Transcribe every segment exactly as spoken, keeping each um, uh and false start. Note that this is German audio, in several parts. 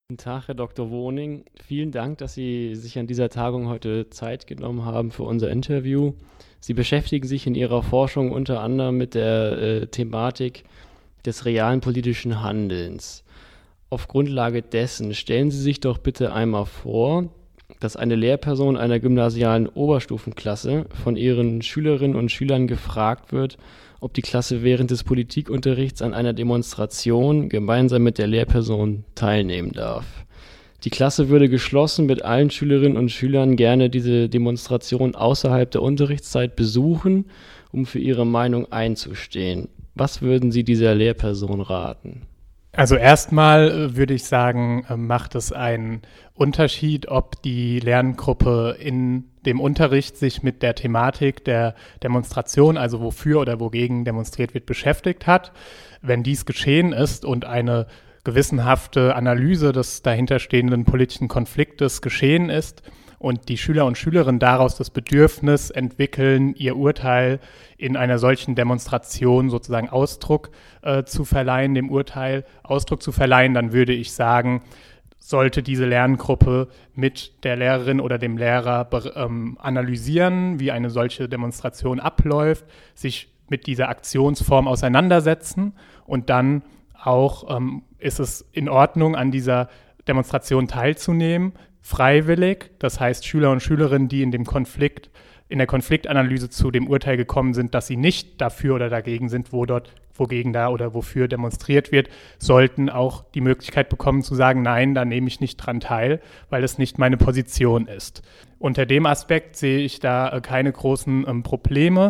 Guten Tag, Herr Doktor Woning. Vielen Dank, dass Sie sich an dieser Tagung heute Zeit genommen haben für unser Interview. Sie beschäftigen sich in Ihrer Forschung unter anderem mit der äh, Thematik des realen politischen Handelns. Auf Grundlage dessen stellen Sie sich doch bitte einmal vor, dass eine Lehrperson einer gymnasialen Oberstufenklasse von ihren Schülerinnen und Schülern gefragt wird, ob die Klasse während des Politikunterrichts an einer Demonstration gemeinsam mit der Lehrperson teilnehmen darf. Die Klasse würde geschlossen mit allen Schülerinnen und Schülern gerne diese Demonstration außerhalb der Unterrichtszeit besuchen, um für ihre Meinung einzustehen. Was würden Sie dieser Lehrperson raten? Also erstmal würde ich sagen, macht es einen Unterschied, ob die Lerngruppe in dem Unterricht sich mit der Thematik der Demonstration, also wofür oder wogegen demonstriert wird, beschäftigt hat. Wenn dies geschehen ist und eine gewissenhafte Analyse des dahinterstehenden politischen Konfliktes geschehen ist und die Schüler und Schülerinnen daraus das Bedürfnis entwickeln, ihr Urteil in einer solchen Demonstration sozusagen Ausdruck äh, zu verleihen, dem Urteil Ausdruck zu verleihen, dann würde ich sagen, sollte diese Lerngruppe mit der Lehrerin oder dem Lehrer ähm, analysieren, wie eine solche Demonstration abläuft, sich mit dieser Aktionsform auseinandersetzen und dann auch ähm, ist es in Ordnung, an dieser Demonstration teilzunehmen, freiwillig, das heißt Schüler und Schülerinnen, die in dem Konflikt, in der Konfliktanalyse zu dem Urteil gekommen sind, dass sie nicht dafür oder dagegen sind, wo dort, wogegen da oder wofür demonstriert wird, sollten auch die Möglichkeit bekommen zu sagen, nein, da nehme ich nicht dran teil, weil es nicht meine Position ist. Unter dem Aspekt sehe ich da keine großen ähm, Probleme.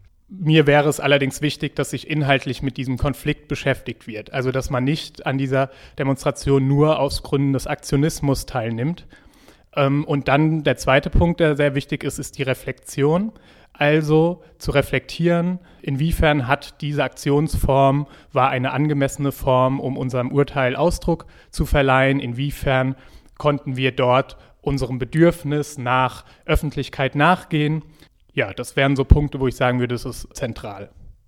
Mir wäre es allerdings wichtig, dass sich inhaltlich mit diesem Konflikt beschäftigt wird. Also, dass man nicht an dieser Demonstration nur aus Gründen des Aktionismus teilnimmt. Und dann der zweite Punkt, der sehr wichtig ist, ist die Reflexion. Also zu reflektieren, inwiefern hat diese Aktionsform, war eine angemessene Form, um unserem Urteil Ausdruck zu verleihen, inwiefern konnten wir dort unserem Bedürfnis nach Öffentlichkeit nachgehen. Ja, das wären so Punkte, wo ich sagen würde, das ist zentral.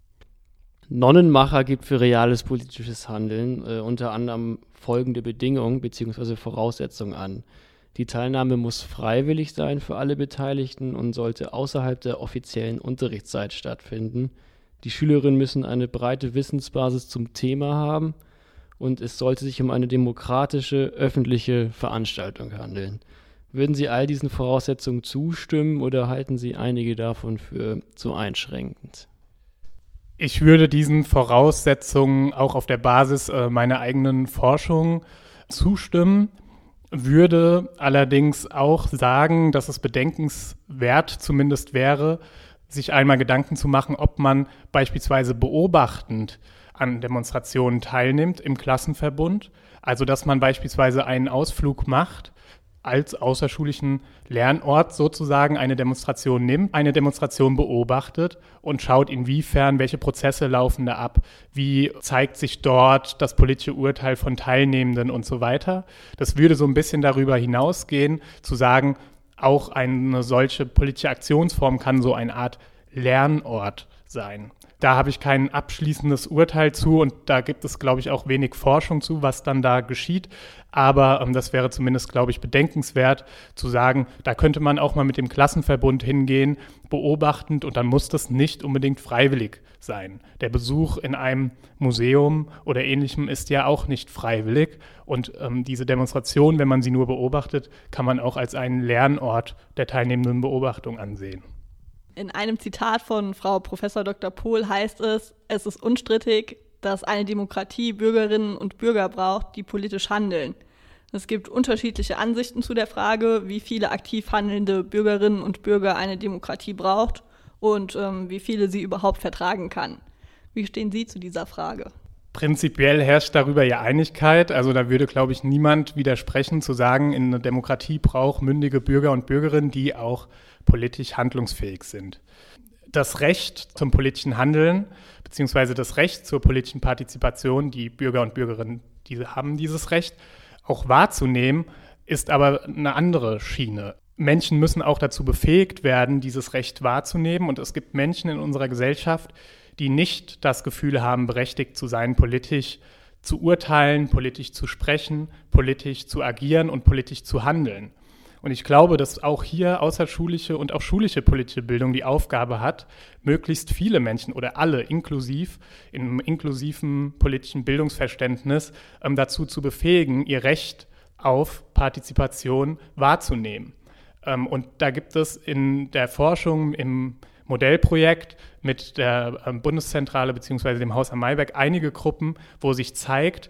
Nonnenmacher gibt für reales politisches Handeln äh, unter anderem folgende Bedingungen bzw. Voraussetzungen an. Die Teilnahme muss freiwillig sein für alle Beteiligten und sollte außerhalb der offiziellen Unterrichtszeit stattfinden. Die Schülerinnen müssen eine breite Wissensbasis zum Thema haben und es sollte sich um eine demokratische, öffentliche Veranstaltung handeln. Würden Sie all diesen Voraussetzungen zustimmen oder halten Sie einige davon für zu einschränkend? Ich würde diesen Voraussetzungen auch auf der Basis äh, meiner eigenen Forschung zustimmen, würde allerdings auch sagen, dass es bedenkenswert zumindest wäre, sich einmal Gedanken zu machen, ob man beispielsweise beobachtend an Demonstrationen teilnimmt im Klassenverbund. Also dass man beispielsweise einen Ausflug macht, als außerschulischen Lernort sozusagen eine Demonstration nimmt, eine Demonstration beobachtet und schaut, inwiefern, welche Prozesse laufen da ab, wie zeigt sich dort das politische Urteil von Teilnehmenden und so weiter. Das würde so ein bisschen darüber hinausgehen, zu sagen, auch eine solche politische Aktionsform kann so eine Art Lernort sein. Da habe ich kein abschließendes Urteil zu und da gibt es, glaube ich, auch wenig Forschung zu, was dann da geschieht. Aber ähm, das wäre zumindest, glaube ich, bedenkenswert zu sagen, da könnte man auch mal mit dem Klassenverbund hingehen, beobachtend und dann muss das nicht unbedingt freiwillig sein. Der Besuch in einem Museum oder Ähnlichem ist ja auch nicht freiwillig und ähm, diese Demonstration, wenn man sie nur beobachtet, kann man auch als einen Lernort der teilnehmenden Beobachtung ansehen. In einem Zitat von Frau Professor Doktor Pohl heißt es, es ist unstrittig, dass eine Demokratie Bürgerinnen und Bürger braucht, die politisch handeln. Es gibt unterschiedliche Ansichten zu der Frage, wie viele aktiv handelnde Bürgerinnen und Bürger eine Demokratie braucht und ähm, wie viele sie überhaupt vertragen kann. Wie stehen Sie zu dieser Frage? Prinzipiell herrscht darüber ja Einigkeit. Also da würde, glaube ich, niemand widersprechen, zu sagen, in einer Demokratie braucht mündige Bürger und Bürgerinnen, die auch politisch handlungsfähig sind. Das Recht zum politischen Handeln beziehungsweise das Recht zur politischen Partizipation, die Bürger und Bürgerinnen, die haben dieses Recht, auch wahrzunehmen, ist aber eine andere Schiene. Menschen müssen auch dazu befähigt werden, dieses Recht wahrzunehmen. Und es gibt Menschen in unserer Gesellschaft, die nicht das Gefühl haben, berechtigt zu sein, politisch zu urteilen, politisch zu sprechen, politisch zu agieren und politisch zu handeln. Und ich glaube, dass auch hier außerschulische und auch schulische politische Bildung die Aufgabe hat, möglichst viele Menschen oder alle inklusiv, im inklusiven politischen Bildungsverständnis ähm, dazu zu befähigen, ihr Recht auf Partizipation wahrzunehmen. Ähm, und da gibt es in der Forschung im Modellprojekt mit der ähm, Bundeszentrale bzw. dem Haus am Mayrberg einige Gruppen, wo sich zeigt,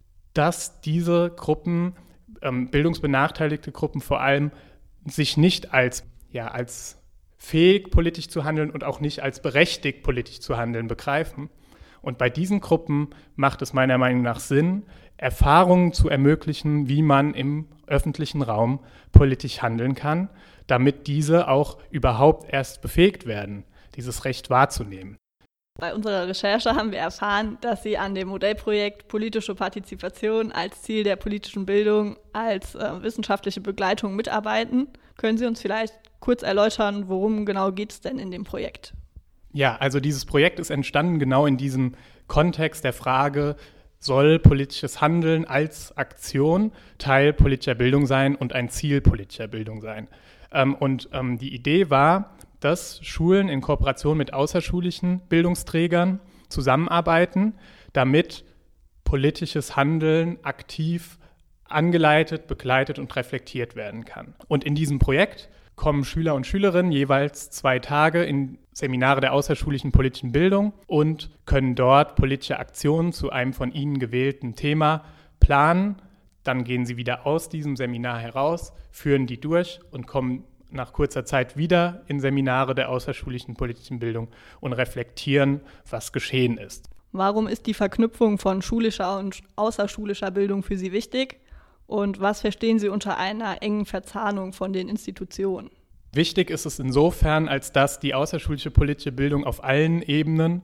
dass diese Gruppen, ähm, bildungsbenachteiligte Gruppen vor allem, sich nicht als, ja, als fähig politisch zu handeln und auch nicht als berechtigt politisch zu handeln begreifen. Und bei diesen Gruppen macht es meiner Meinung nach Sinn, Erfahrungen zu ermöglichen, wie man im öffentlichen Raum politisch handeln kann, damit diese auch überhaupt erst befähigt werden, dieses Recht wahrzunehmen. Bei unserer Recherche haben wir erfahren, dass Sie an dem Modellprojekt Politische Partizipation als Ziel der politischen Bildung als äh, wissenschaftliche Begleitung mitarbeiten. Können Sie uns vielleicht kurz erläutern, worum genau geht es denn in dem Projekt? Ja, also dieses Projekt ist entstanden genau in diesem Kontext der Frage, soll politisches Handeln als Aktion Teil politischer Bildung sein und ein Ziel politischer Bildung sein? Ähm, und ähm, die Idee war, dass Schulen in Kooperation mit außerschulischen Bildungsträgern zusammenarbeiten, damit politisches Handeln aktiv angeleitet, begleitet und reflektiert werden kann. Und in diesem Projekt kommen Schüler und Schülerinnen jeweils zwei Tage in Seminare der außerschulischen politischen Bildung und können dort politische Aktionen zu einem von ihnen gewählten Thema planen. Dann gehen sie wieder aus diesem Seminar heraus, führen die durch und kommen nach kurzer Zeit wieder in Seminare der außerschulischen politischen Bildung und reflektieren, was geschehen ist. Warum ist die Verknüpfung von schulischer und außerschulischer Bildung für Sie wichtig? Und was verstehen Sie unter einer engen Verzahnung von den Institutionen? Wichtig ist es insofern, als dass die außerschulische politische Bildung auf allen Ebenen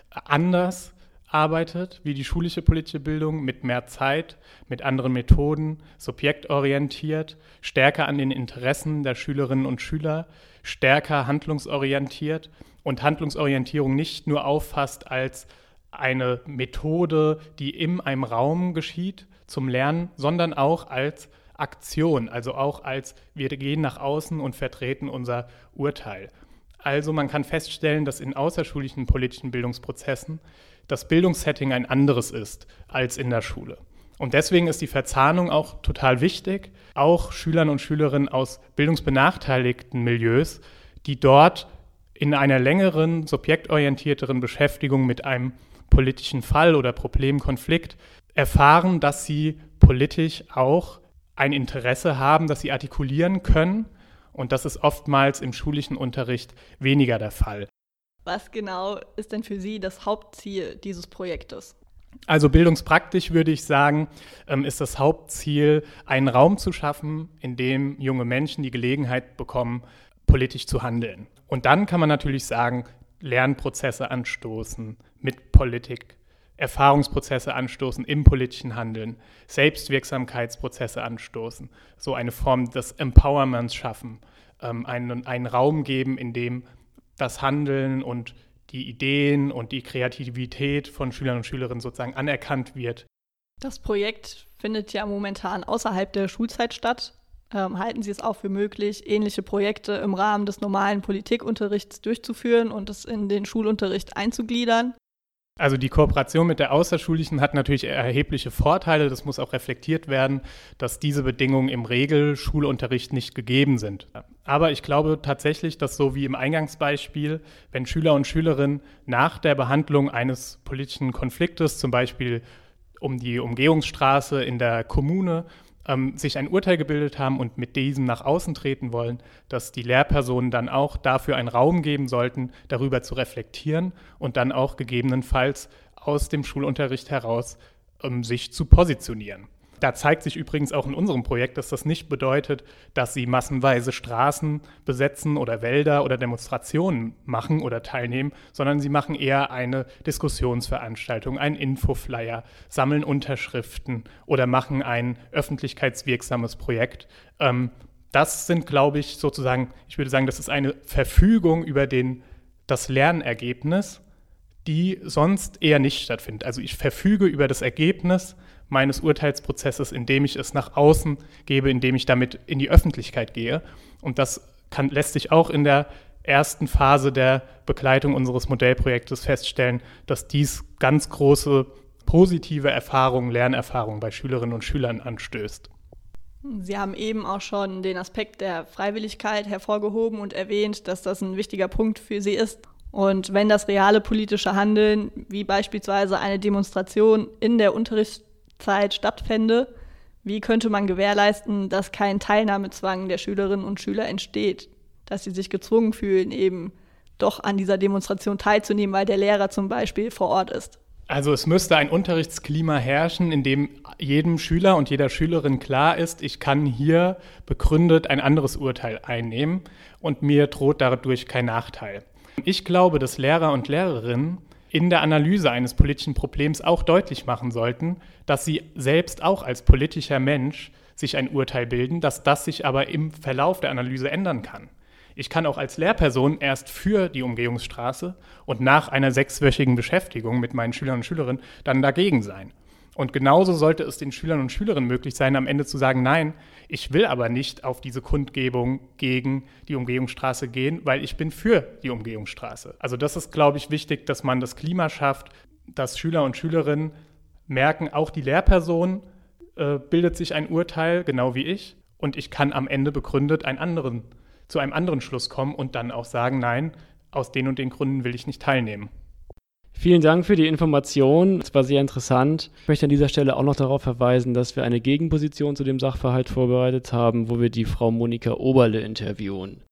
anders arbeitet wie die schulische politische Bildung, mit mehr Zeit, mit anderen Methoden, subjektorientiert, stärker an den Interessen der Schülerinnen und Schüler, stärker handlungsorientiert und Handlungsorientierung nicht nur auffasst als eine Methode, die in einem Raum geschieht zum Lernen, sondern auch als Aktion, also auch als wir gehen nach außen und vertreten unser Urteil. Also man kann feststellen, dass in außerschulischen politischen Bildungsprozessen das Bildungssetting ein anderes ist als in der Schule. Und deswegen ist die Verzahnung auch total wichtig, auch Schülern und Schülerinnen aus bildungsbenachteiligten Milieus, die dort in einer längeren, subjektorientierteren Beschäftigung mit einem politischen Fall oder Problemkonflikt erfahren, dass sie politisch auch ein Interesse haben, das sie artikulieren können. Und das ist oftmals im schulischen Unterricht weniger der Fall. Was genau ist denn für Sie das Hauptziel dieses Projektes? Also bildungspraktisch würde ich sagen, ist das Hauptziel, einen Raum zu schaffen, in dem junge Menschen die Gelegenheit bekommen, politisch zu handeln. Und dann kann man natürlich sagen, Lernprozesse anstoßen mit Politik, Erfahrungsprozesse anstoßen im politischen Handeln, Selbstwirksamkeitsprozesse anstoßen, so eine Form des Empowerments schaffen, einen, einen Raum geben, in dem das Handeln und die Ideen und die Kreativität von Schülern und Schülerinnen sozusagen anerkannt wird. Das Projekt findet ja momentan außerhalb der Schulzeit statt. Ähm, halten Sie es auch für möglich, ähnliche Projekte im Rahmen des normalen Politikunterrichts durchzuführen und es in den Schulunterricht einzugliedern? Also die Kooperation mit der Außerschulischen hat natürlich erhebliche Vorteile. Das muss auch reflektiert werden, dass diese Bedingungen im Regelschulunterricht nicht gegeben sind. Aber ich glaube tatsächlich, dass so wie im Eingangsbeispiel, wenn Schüler und Schülerinnen nach der Behandlung eines politischen Konfliktes, zum Beispiel um die Umgehungsstraße in der Kommune, ähm, sich ein Urteil gebildet haben und mit diesem nach außen treten wollen, dass die Lehrpersonen dann auch dafür einen Raum geben sollten, darüber zu reflektieren und dann auch gegebenenfalls aus dem Schulunterricht heraus ähm, sich zu positionieren. Da zeigt sich übrigens auch in unserem Projekt, dass das nicht bedeutet, dass sie massenweise Straßen besetzen oder Wälder oder Demonstrationen machen oder teilnehmen, sondern sie machen eher eine Diskussionsveranstaltung, einen Infoflyer, sammeln Unterschriften oder machen ein öffentlichkeitswirksames Projekt. Ähm, das sind, glaube ich, sozusagen, ich würde sagen, das ist eine Verfügung über den, das Lernergebnis, die sonst eher nicht stattfindet. Also ich verfüge über das Ergebnis meines Urteilsprozesses, indem ich es nach außen gebe, indem ich damit in die Öffentlichkeit gehe. Und das kann, lässt sich auch in der ersten Phase der Begleitung unseres Modellprojektes feststellen, dass dies ganz große positive Erfahrungen, Lernerfahrungen bei Schülerinnen und Schülern anstößt. Sie haben eben auch schon den Aspekt der Freiwilligkeit hervorgehoben und erwähnt, dass das ein wichtiger Punkt für Sie ist. Und wenn das reale politische Handeln, wie beispielsweise eine Demonstration in der Unterrichtszeit stattfände, wie könnte man gewährleisten, dass kein Teilnahmezwang der Schülerinnen und Schüler entsteht, dass sie sich gezwungen fühlen, eben doch an dieser Demonstration teilzunehmen, weil der Lehrer zum Beispiel vor Ort ist? Also es müsste ein Unterrichtsklima herrschen, in dem jedem Schüler und jeder Schülerin klar ist, ich kann hier begründet ein anderes Urteil einnehmen und mir droht dadurch kein Nachteil. Ich glaube, dass Lehrer und Lehrerinnen in der Analyse eines politischen Problems auch deutlich machen sollten, dass sie selbst auch als politischer Mensch sich ein Urteil bilden, dass das sich aber im Verlauf der Analyse ändern kann. Ich kann auch als Lehrperson erst für die Umgehungsstraße und nach einer sechswöchigen Beschäftigung mit meinen Schülern und Schülerinnen dann dagegen sein. Und genauso sollte es den Schülern und Schülerinnen möglich sein, am Ende zu sagen, nein, ich will aber nicht auf diese Kundgebung gegen die Umgehungsstraße gehen, weil ich bin für die Umgehungsstraße. Also das ist, glaube ich, wichtig, dass man das Klima schafft, dass Schüler und Schülerinnen merken, auch die Lehrperson äh, bildet sich ein Urteil, genau wie ich, und ich kann am Ende begründet einen anderen zu einem anderen Schluss kommen und dann auch sagen, nein, aus den und den Gründen will ich nicht teilnehmen. Vielen Dank für die Information. Es war sehr interessant. Ich möchte an dieser Stelle auch noch darauf verweisen, dass wir eine Gegenposition zu dem Sachverhalt vorbereitet haben, wo wir die Frau Monika Oberle interviewen.